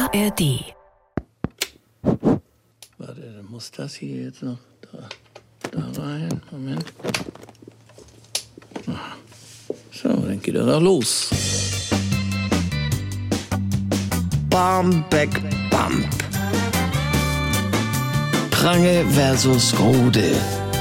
ARD. Warte, dann muss das hier jetzt noch da rein. Moment. So, dann geht er doch los. Barmbek Bump. Prange versus Rode.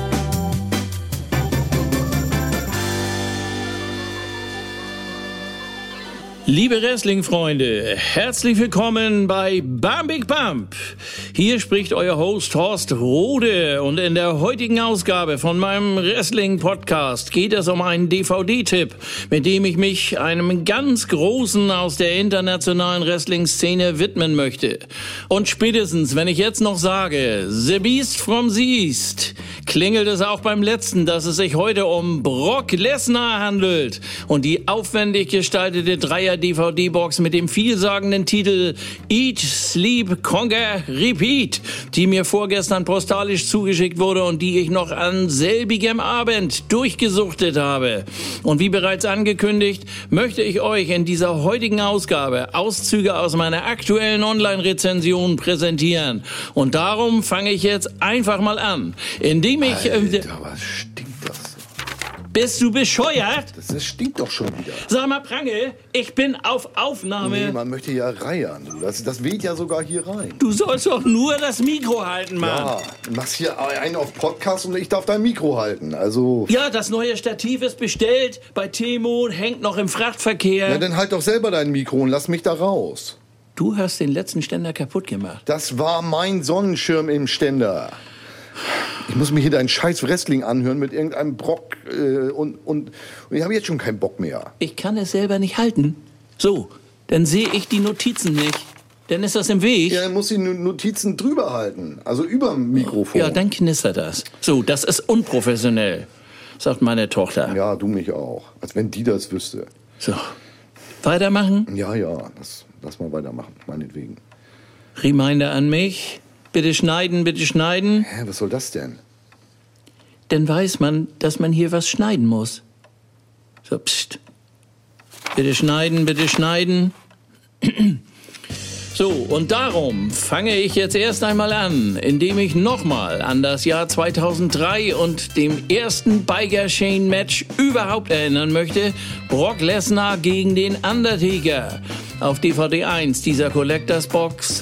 Liebe Wrestling-Freunde, herzlich willkommen bei Barmbek Bump. Hier spricht euer Host Horst Rode und in der heutigen Ausgabe von meinem Wrestling-Podcast geht es um einen DVD-Tipp, mit dem ich mich einem ganz Großen aus der internationalen Wrestling-Szene widmen möchte. Und spätestens, wenn ich jetzt noch sage, The Beast from the East, klingelt es auch beim letzten, dass es sich heute um Brock Lesnar handelt und die aufwendig gestaltete Dreier-DVD-Box mit dem vielsagenden Titel Eat, Sleep, Conquer, Repeat, die mir vorgestern postalisch zugeschickt wurde und die ich noch an selbigem Abend durchgesuchtet habe. Und wie bereits angekündigt, möchte ich euch in dieser heutigen Ausgabe Auszüge aus meiner aktuellen Online-Rezension präsentieren. Und darum fange ich jetzt einfach mal an, indem ich... Alter, was stinkt das so? Bist du bescheuert? Das stinkt doch schon wieder. Sag mal, Prange, ich bin auf Aufnahme. Nee, man möchte ja reiern. Das weht ja sogar hier rein. Du sollst doch nur das Mikro halten, Mann. Ja, du machst hier einen auf Podcast und ich darf dein Mikro halten. Also... Ja, das neue Stativ ist bestellt bei Temo und hängt noch im Frachtverkehr. Na, dann halt doch selber dein Mikro und lass mich da raus. Du hast den letzten Ständer kaputt gemacht. Das war mein Sonnenschirm im Ständer. Ich muss mir hier deinen scheiß Wrestling anhören mit irgendeinem Brock und ich habe jetzt schon keinen Bock mehr. Ich kann es selber nicht halten. So, dann sehe ich die Notizen nicht. Dann ist das im Weg. Ja, dann muss die Notizen drüber halten, also über dem Mikrofon. Ja, dann knistert das. So, das ist unprofessionell, sagt meine Tochter. Ja, du mich auch. Als wenn die das wüsste. So, weitermachen? Ja, lass mal weitermachen, meinetwegen. Reminder an mich. Bitte schneiden, bitte schneiden. Hä, was soll das denn? Dann weiß man, dass man hier was schneiden muss. So, pst. Bitte schneiden, bitte schneiden. So, und darum fange ich jetzt erst einmal an, indem ich nochmal an das Jahr 2003 und dem ersten Biker-Chain-Match überhaupt erinnern möchte. Brock Lesnar gegen den Undertaker. Auf DVD 1 dieser Collectors Box.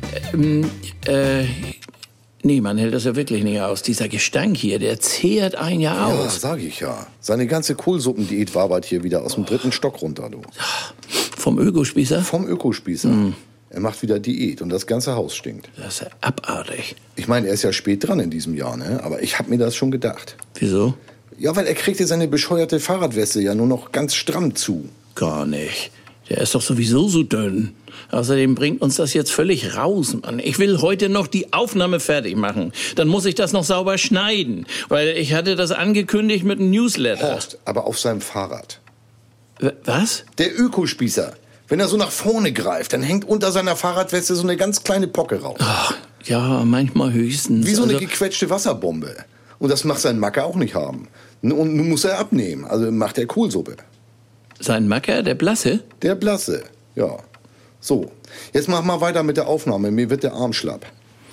Nee, man hält das ja wirklich nicht aus. Dieser Gestank hier, der zehrt ein Jahr Ja, aus. sag ich ja. Seine ganze Kohlsuppendiät wabert hier wieder aus dem 3. Stock runter, du. Vom Ökospießer? Vom Ökospießer. Er macht wieder Diät und das ganze Haus stinkt. Das ist ja abartig. Ich meine, er ist ja spät dran in diesem Jahr, ne? Aber ich hab mir das schon gedacht. Wieso? Ja, weil er kriegte seine bescheuerte Fahrradweste ja nur noch ganz stramm zu. Gar nicht. Der ist doch sowieso so dünn. Außerdem bringt uns das jetzt völlig raus, Mann. Ich will heute noch die Aufnahme fertig machen. Dann muss ich das noch sauber schneiden. Weil ich hatte das angekündigt mit einem Newsletter. Horst, aber auf seinem Fahrrad. Was? Der Ökospießer. Wenn er so nach vorne greift, dann hängt unter seiner Fahrradweste so eine ganz kleine Pocke raus. Ach, ja, manchmal höchstens. Wie so eine gequetschte Wasserbombe. Und das macht sein Macker auch nicht haben. Und nun muss er abnehmen. Also macht er Kohlsuppe. Sein Macker, der Blasse? Der Blasse, ja. So, jetzt mach mal weiter mit der Aufnahme. Mir wird der Arm schlapp.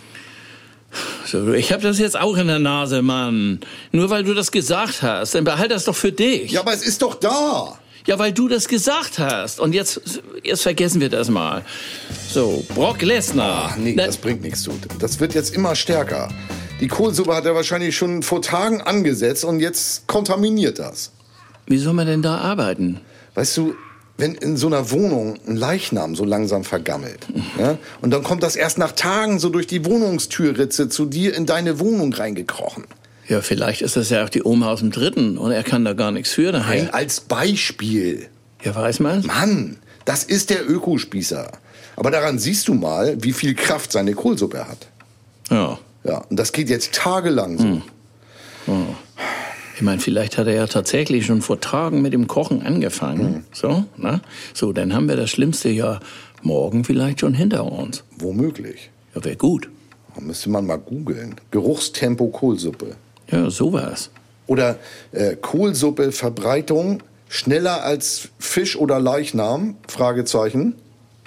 So, ich hab das jetzt auch in der Nase, Mann. Nur weil du das gesagt hast, dann behalt das doch für dich. Ja, aber es ist doch da. Ja, weil du das gesagt hast. Und jetzt vergessen wir das mal. So, Brock Lesnar. Ach nee, das bringt nichts. Das wird jetzt immer stärker. Die Kohlsuppe hat er wahrscheinlich schon vor Tagen angesetzt und jetzt kontaminiert das. Wie soll man denn da arbeiten? Weißt du, wenn in so einer Wohnung ein Leichnam so langsam vergammelt, ja, und dann kommt das erst nach Tagen so durch die Wohnungstürritze zu dir in deine Wohnung reingekrochen. Ja, vielleicht ist das ja auch die Oma aus dem Dritten und er kann da gar nichts für daheim. Nein, als Beispiel. Ja, weiß man's? Mann, das ist der Ökospießer. Aber daran siehst du mal, wie viel Kraft seine Kohlsuppe hat. Ja. Ja, und das geht jetzt tagelang so. Oh. Ich meine, vielleicht hat er ja tatsächlich schon vor Tagen mit dem Kochen angefangen. So, na? So, dann haben wir das Schlimmste ja morgen vielleicht schon hinter uns. Womöglich. Ja, wäre gut. Da müsste man mal googeln. Geruchstempo Kohlsuppe. Ja, sowas. Oder Kohlsuppe Verbreitung schneller als Fisch oder Leichnam? Fragezeichen.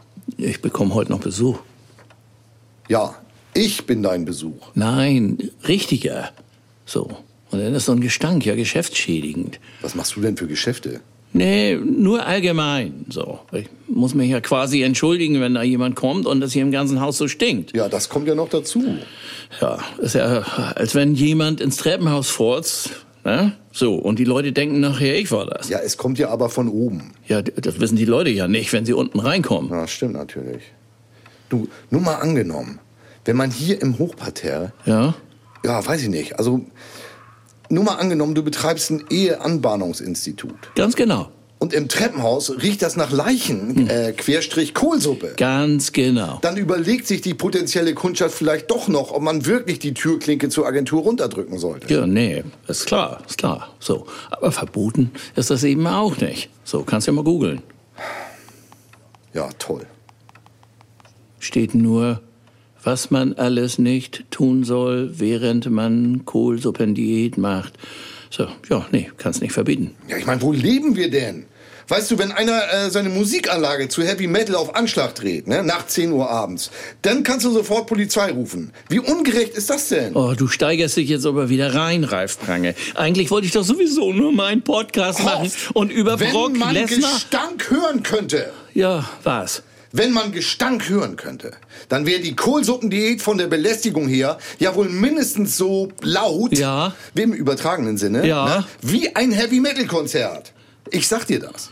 Ich bekomme heute noch Besuch. Ja, ich bin dein Besuch. Nein, richtiger. So. Und dann ist so ein Gestank ja geschäftsschädigend. Was machst du denn für Geschäfte? Nee, nur allgemein. So. Ich muss mich ja quasi entschuldigen, wenn da jemand kommt und das hier im ganzen Haus so stinkt. Ja, das kommt ja noch dazu. Ja, ist ja, als wenn jemand ins Treppenhaus furzt. Ne? So, und die Leute denken nachher, ich war das. Ja, es kommt ja aber von oben. Ja, das wissen die Leute ja nicht, wenn sie unten reinkommen. Ja, stimmt natürlich. Du, nur mal angenommen, wenn man hier im Hochparterre... Ja? Ja, weiß ich nicht. Also, nur mal angenommen, du betreibst ein Eheanbahnungsinstitut. Ganz genau. Und im Treppenhaus riecht das nach Leichen, Querstrich Kohlsuppe. Ganz genau. Dann überlegt sich die potenzielle Kundschaft vielleicht doch noch, ob man wirklich die Türklinke zur Agentur runterdrücken sollte. Ja, nee, ist klar, ist klar. So, aber verboten ist das eben auch nicht. So, kannst ja mal googeln. Ja, toll. Steht nur, was man alles nicht tun soll, während man Kohlsuppendiät macht. So, ja, nee, kannst nicht verbieten. Ja, ich meine, wo leben wir denn? Weißt du, wenn einer seine Musikanlage zu Heavy Metal auf Anschlag dreht, ne, nach 10 Uhr abends, dann kannst du sofort Polizei rufen. Wie ungerecht ist das denn? Oh, du steigerst dich jetzt aber wieder rein, Ralf Prange. Eigentlich wollte ich doch sowieso nur meinen Podcast machen und über Brock Wenn man Lesnar... Gestank hören könnte. Ja, was? Wenn man Gestank hören könnte, dann wäre die Kohlsuppendiät von der Belästigung her ja wohl mindestens so laut, Ja. wie im übertragenen Sinne, Ja. ne, wie ein Heavy-Metal-Konzert. Ich sag dir das.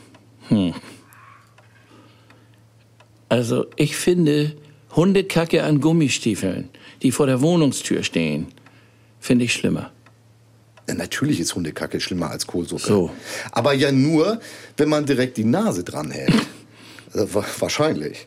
Also, ich finde Hundekacke an Gummistiefeln, die vor der Wohnungstür stehen, finde ich schlimmer. Ja, natürlich ist Hundekacke schlimmer als Kohlsuppe. So. Aber ja nur, wenn man direkt die Nase dran hält. Wahrscheinlich.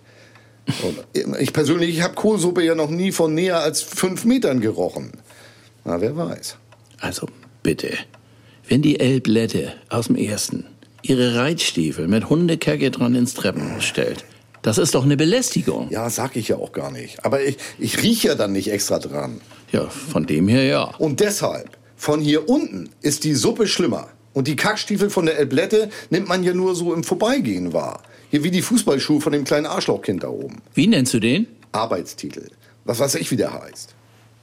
Und ich persönlich habe Kohlsuppe ja noch nie von näher als 5 Metern gerochen. Na, wer weiß. Also, bitte, wenn die Elblette aus dem Ersten ihre Reitstiefel mit Hundekacke dran ins Treppenhaus stellt, das ist doch eine Belästigung. Ja, sag ich ja auch gar nicht. Aber ich rieche ja dann nicht extra dran. Ja, von dem her ja. Und deshalb, von hier unten ist die Suppe schlimmer. Und die Kackstiefel von der Elblette nimmt man ja nur so im Vorbeigehen wahr. Hier wie die Fußballschuhe von dem kleinen Arschlochkind da oben. Wie nennst du den? Arbeitstitel. Was weiß ich, wie der heißt.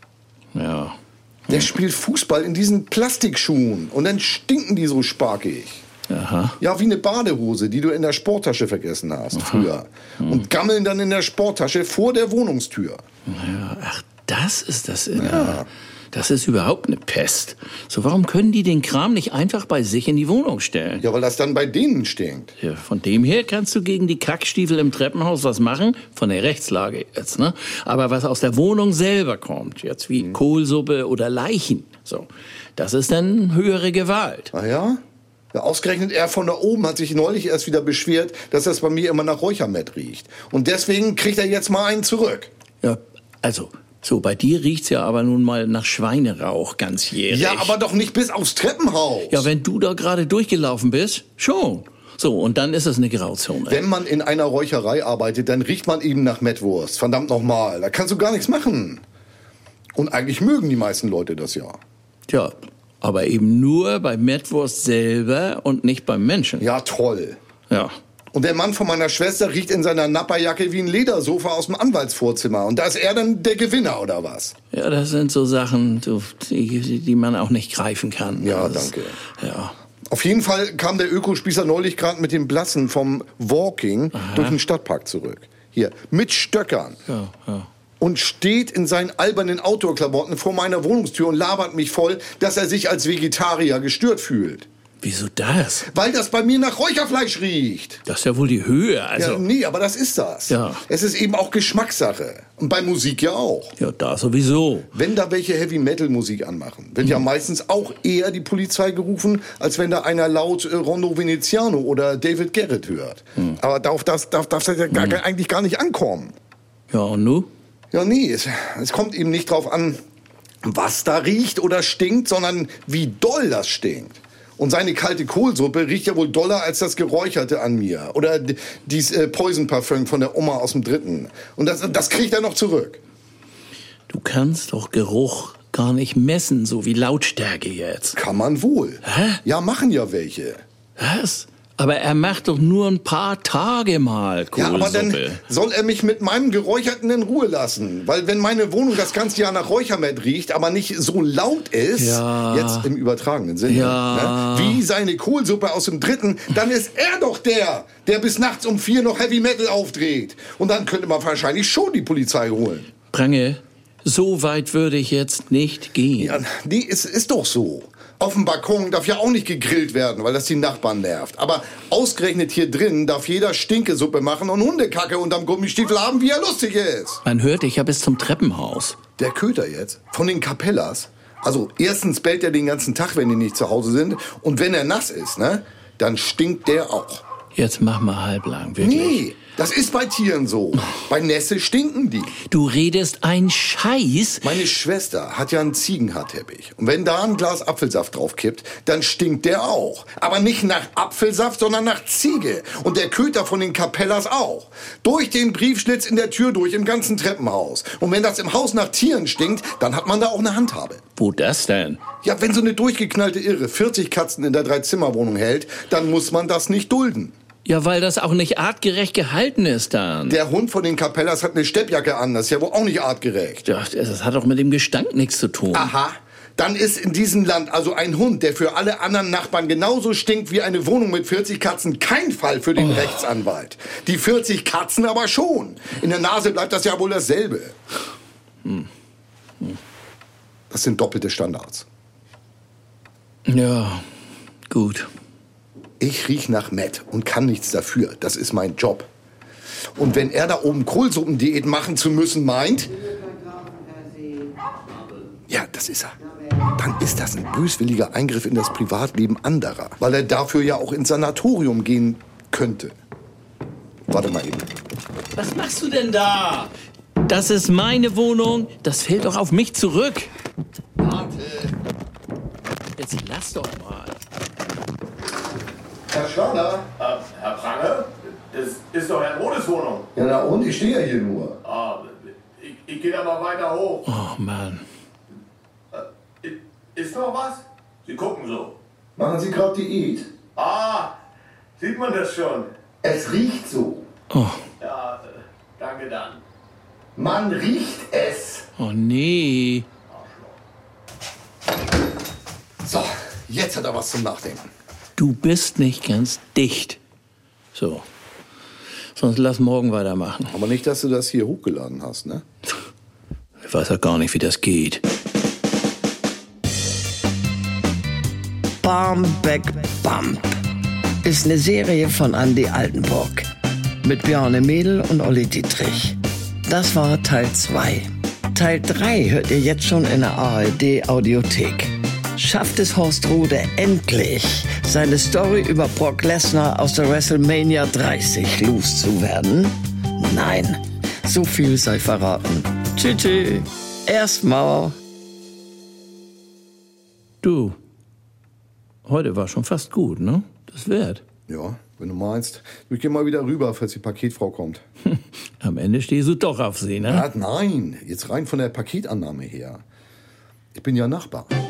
Ja. Der spielt Fußball in diesen Plastikschuhen. Und dann stinken die so sparkig. Aha. Ja, wie eine Badehose, die du in der Sporttasche vergessen hast früher. Und gammeln dann in der Sporttasche vor der Wohnungstür. Ja, ach, das ist das. Ja. Das ist überhaupt eine Pest. So, warum können die den Kram nicht einfach bei sich in die Wohnung stellen? Ja, weil das dann bei denen stinkt. Ja, von dem her kannst du gegen die Kackstiefel im Treppenhaus was machen, von der Rechtslage jetzt, ne? Aber was aus der Wohnung selber kommt, jetzt wie Kohlsuppe oder Leichen, so, das ist dann höhere Gewalt. Ah ja? Ja, ausgerechnet er von da oben hat sich neulich erst wieder beschwert, dass das bei mir immer nach Räuchermett riecht. Und deswegen kriegt er jetzt mal einen zurück. Ja, also, so, bei dir riecht's ja aber nun mal nach Schweinerauch ganzjährig. Ja, aber doch nicht bis aufs Treppenhaus. Ja, wenn du da gerade durchgelaufen bist, schon. So, und dann ist es eine Grauzone. Wenn man in einer Räucherei arbeitet, dann riecht man eben nach Mettwurst. Verdammt nochmal, da kannst du gar nichts machen. Und eigentlich mögen die meisten Leute das ja. Tja, aber eben nur bei Mettwurst selber und nicht beim Menschen. Ja, toll. Ja. Und der Mann von meiner Schwester riecht in seiner Napperjacke wie ein Ledersofa aus dem Anwaltsvorzimmer. Und da ist er dann der Gewinner, oder was? Ja, das sind so Sachen, die man auch nicht greifen kann. Ja, Das- danke. Ja. Auf jeden Fall kam der Ökospießer neulich gerade mit dem Blassen vom Walking durch den Stadtpark zurück. Hier, mit Stöckern. Ja. Und steht in seinen albernen Outdoor-Klamotten vor meiner Wohnungstür und labert mich voll, dass er sich als Vegetarier gestört fühlt. Wieso das? Weil das bei mir nach Räucherfleisch riecht. Das ist ja wohl die Höhe, also. Ja, nee, aber das ist das. Ja. Es ist eben auch Geschmackssache. Und bei Musik ja auch. Ja, da sowieso. Wenn da welche Heavy-Metal-Musik anmachen, wird ja meistens auch eher die Polizei gerufen, als wenn da einer laut Rondo Veneziano oder David Garrett hört. Aber darauf darf das ja eigentlich gar nicht ankommen. Ja, und nu? Ja, nee, es kommt eben nicht drauf an, was da riecht oder stinkt, sondern wie doll das stinkt. Und seine kalte Kohlsuppe riecht ja wohl doller als das Geräucherte an mir. Oder dies Poison-Parfüm von der Oma aus dem Dritten. Und das kriegt er noch zurück. Du kannst doch Geruch gar nicht messen, so wie Lautstärke jetzt. Kann man wohl. Hä? Ja, machen ja welche. Was? Aber er macht doch nur ein paar Tage mal Ja, Kohlsuppe. aber dann soll er mich mit meinem Geräucherten in Ruhe lassen. Weil wenn meine Wohnung das ganze Jahr nach Räuchermett riecht, aber nicht so laut ist, Ja. jetzt im übertragenen Sinne, Ja. ne, wie seine Kohlsuppe aus dem Dritten, dann ist er doch der bis nachts um 4 noch Heavy Metal aufdreht. Und dann könnte man wahrscheinlich schon die Polizei holen. Prange, so weit würde ich jetzt nicht gehen. Ja, nee, es ist doch so. Auf dem Balkon darf ja auch nicht gegrillt werden, weil das die Nachbarn nervt. Aber ausgerechnet hier drin darf jeder Stinkesuppe machen und Hundekacke unterm Gummistiefel haben, wie er lustig ist. Man hört dich ja bis zum Treppenhaus. Der Köter jetzt, von den Capellas. Also erstens bellt er den ganzen Tag, wenn die nicht zu Hause sind. Und wenn er nass ist, ne, dann stinkt der auch. Jetzt mach mal halblang, wirklich. Nee, das ist bei Tieren so. Bei Nässe stinken die. Du redest ein Scheiß. Meine Schwester hat ja einen Ziegenhaarteppich. Und wenn da ein Glas Apfelsaft drauf kippt, dann stinkt der auch. Aber nicht nach Apfelsaft, sondern nach Ziege. Und der Köter von den Capellas auch. Durch den Briefschlitz in der Tür durch, im ganzen Treppenhaus. Und wenn das im Haus nach Tieren stinkt, dann hat man da auch eine Handhabe. Wo das denn? Ja, wenn so eine durchgeknallte Irre 40 Katzen in der 3-Zimmer-Wohnung hält, dann muss man das nicht dulden. Ja, weil das auch nicht artgerecht gehalten ist dann. Der Hund von den Capellas hat eine Steppjacke an, das ist ja wohl auch nicht artgerecht. Ja, das hat doch mit dem Gestank nichts zu tun. Aha, dann ist in diesem Land also ein Hund, der für alle anderen Nachbarn genauso stinkt wie eine Wohnung mit 40 Katzen, kein Fall für den Rechtsanwalt. Die 40 Katzen aber schon. In der Nase bleibt das ja wohl dasselbe. Das sind doppelte Standards. Ja, gut. Ich riech nach Mett und kann nichts dafür. Das ist mein Job. Und wenn er da oben Kohlsuppendiät machen zu müssen meint, ja, das ist er. Dann ist das ein böswilliger Eingriff in das Privatleben anderer. Weil er dafür ja auch ins Sanatorium gehen könnte. Warte mal eben. Was machst du denn da? Das ist meine Wohnung. Das fällt doch auf mich zurück. Warte. Jetzt lass doch mal. Herr Schwader? Herr Prange? Das ist doch Herr Rodes Wohnung. Ja, na und? Ich stehe ja hier nur. Ah, ich gehe da mal weiter hoch. Oh, Mann. Ist noch was? Sie gucken so. Machen Sie gerade Diät? Ah, sieht man das schon? Es riecht so. Oh, Ja, danke dann. Man riecht es. oh nee. So, jetzt hat er was zum Nachdenken. Du bist nicht ganz dicht. So. Sonst lass morgen weitermachen. Aber nicht, dass du das hier hochgeladen hast, ne? Ich weiß ja gar nicht, wie das geht. Barmbek Bump ist eine Serie von Andy Altenburg mit Bjarne Mädel und Olli Dietrich. Das war Teil 2. Teil 3 hört ihr jetzt schon in der ARD-Audiothek. Schafft es Horst Rode endlich, seine Story über Brock Lesnar aus der WrestleMania 30 loszuwerden? Nein, so viel sei verraten. Tschüss, erstmal. Du, heute war schon fast gut, ne? Das wert. Ja, wenn du meinst. Ich geh mal wieder rüber, falls die Paketfrau kommt. Am Ende stehst du doch auf sie, ne? Nein, jetzt rein von der Paketannahme her. Ich bin ja Nachbar.